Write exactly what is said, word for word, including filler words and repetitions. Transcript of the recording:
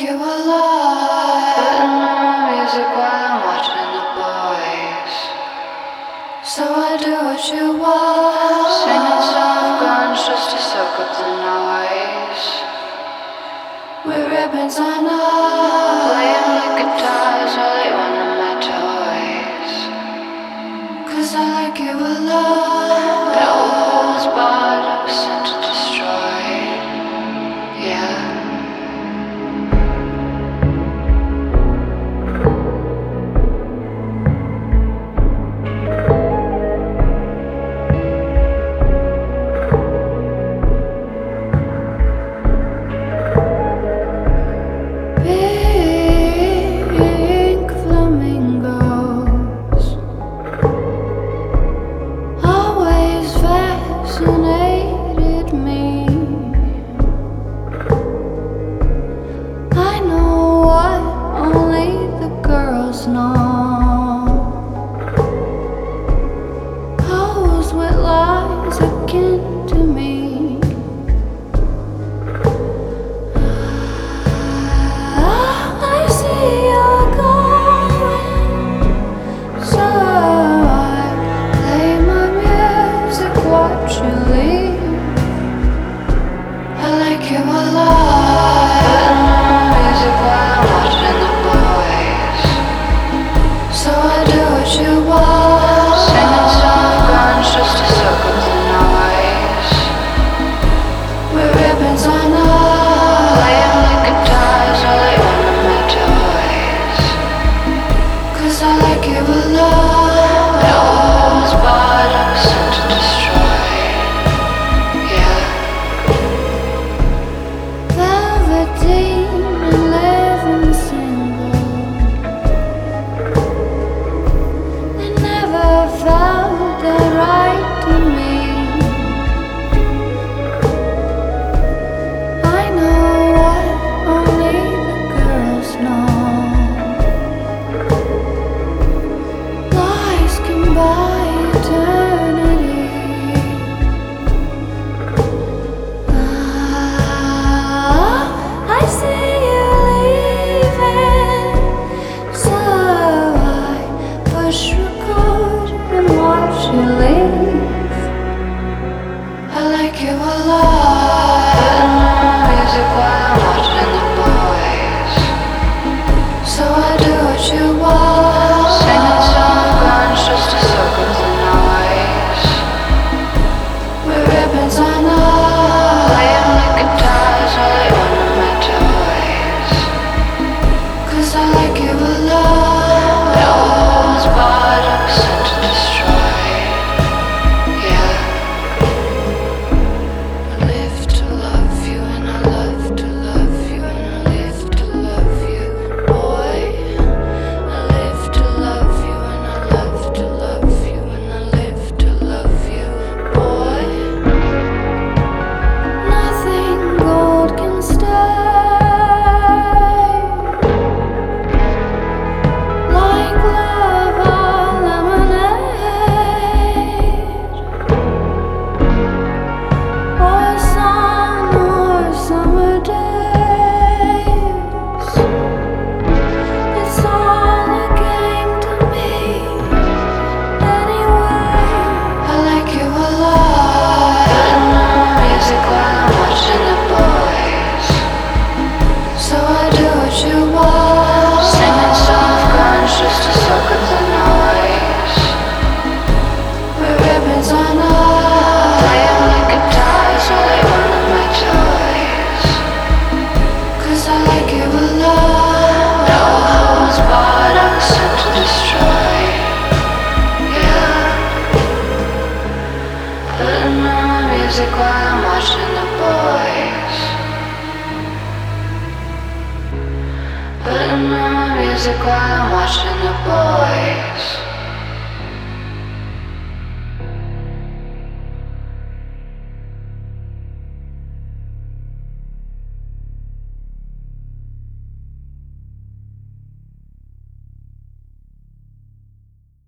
you a lot. Putting on my music while I'm watching the boys. So I do what you want. Singing soft guns just to soak up the noise. With ribbons on us, playing the guitars while they one of my toys. Cause I like you a lot. No holds barred, I was sent to destroy. Yeah. Pink flamingos always fascinated me. I know what only the girls know. Pose with lies akin to me. Putting on my music while I'm watching the boys.